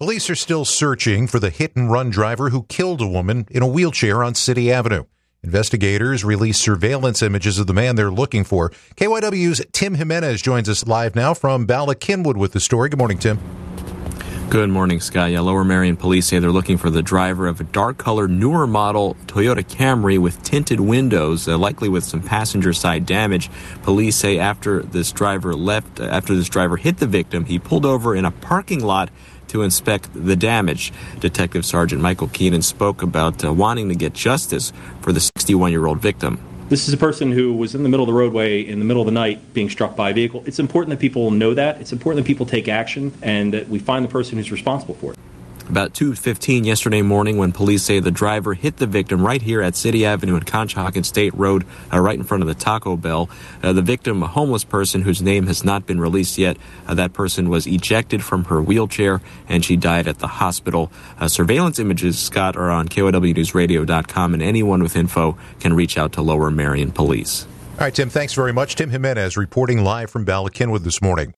Police are still searching for the hit-and-run driver who killed a woman in a wheelchair on City Avenue. Investigators released surveillance images of the man they're looking for. KYW's Tim Jimenez joins us live now from Bala Cynwyd with the story. Good morning, Tim. Good morning, Scott. Lower Merion police say they're looking for the driver of a dark-colored, newer model Toyota Camry with tinted windows, likely with some passenger side damage. Police say after this driver hit the victim, he pulled over in a parking lot to inspect the damage. Detective Sergeant Michael Keenan spoke about wanting to get justice for the 61-year-old victim. This is a person who was in the middle of the roadway in the middle of the night being struck by a vehicle. It's important that people know that. It's important that people take action and that we find the person who's responsible for it. About 2:15 yesterday morning, when police say the driver hit the victim right here at City Avenue and Conshohocken State Road, right in front of the Taco Bell. The victim, a homeless person whose name has not been released yet, that person was ejected from her wheelchair and she died at the hospital. Surveillance images, Scott, are on KYWNewsRadio.com, and anyone with info can reach out to Lower Merion Police. All right, Tim, thanks very much. Tim Jimenez reporting live from Bala Cynwyd this morning.